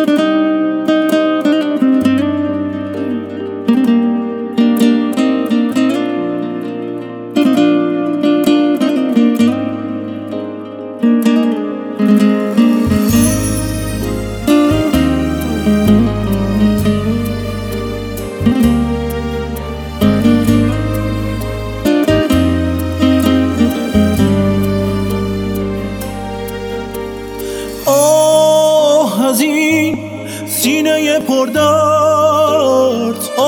از این سینه پردرد،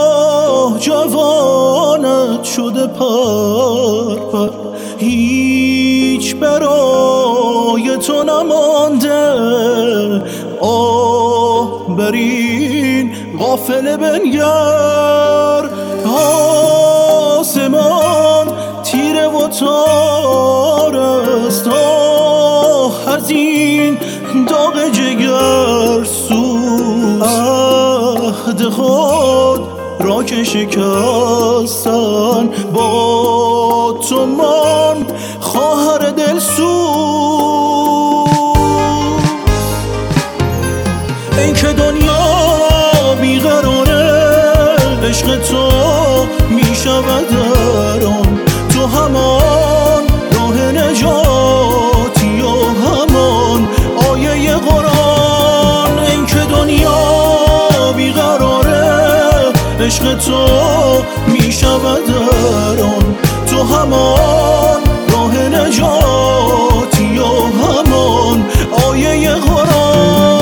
جوانت شده پر پر، هیچ برای تو نمانده. بر این قافله بنگر، آسمان تیره و تار است. از این داغ جگر سوز، عهد خود را که شکستن، با تو من خواهر دل سوز. این که دنیا بیقراره، عشق تو می شود در آن. تو همان راه نجاتی و همان آیه قرآن. این که دنیا بیقراره، عشق تو می شود در آن. تو همان راه نجاتی و همان آیه قرآن.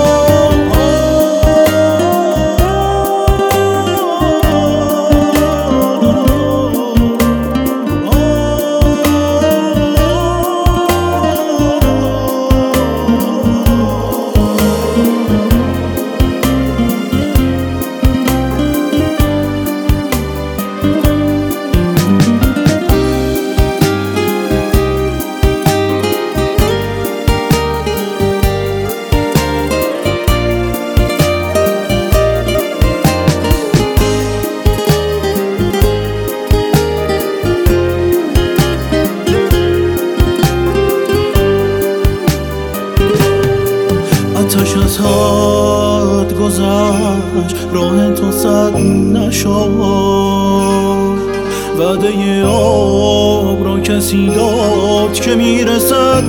آتش از حد گذشت، راه تو سد نشد. وعده آب را کسی داد که میرسد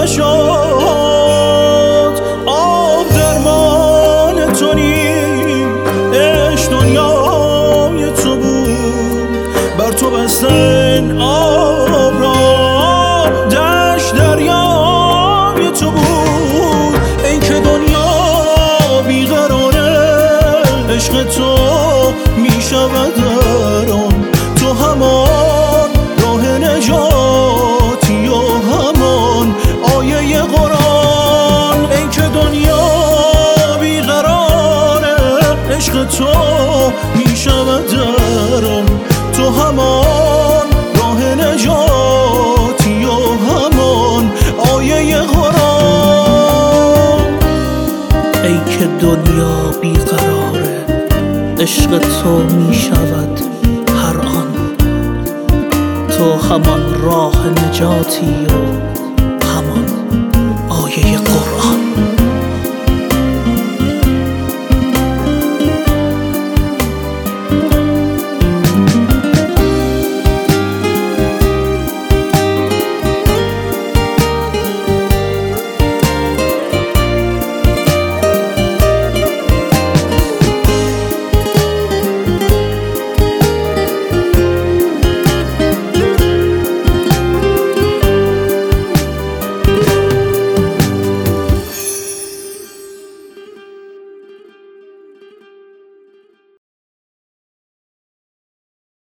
نشد. آب درمان تو نیست، عشق دنیای تو بود. بر تو بستن آب را، دشت دریای تو بود. عشق تو می شود در آن. تو همان راه نجاتی و همان آیه قرآن. این که دنیا بیقراره، عشق تو می شود در آن. تو همان راه نجاتی و همان آیه قرآن. ای که دنیا بیقراره، عشق تو می شود هر آن. تو همان راه نجاتی و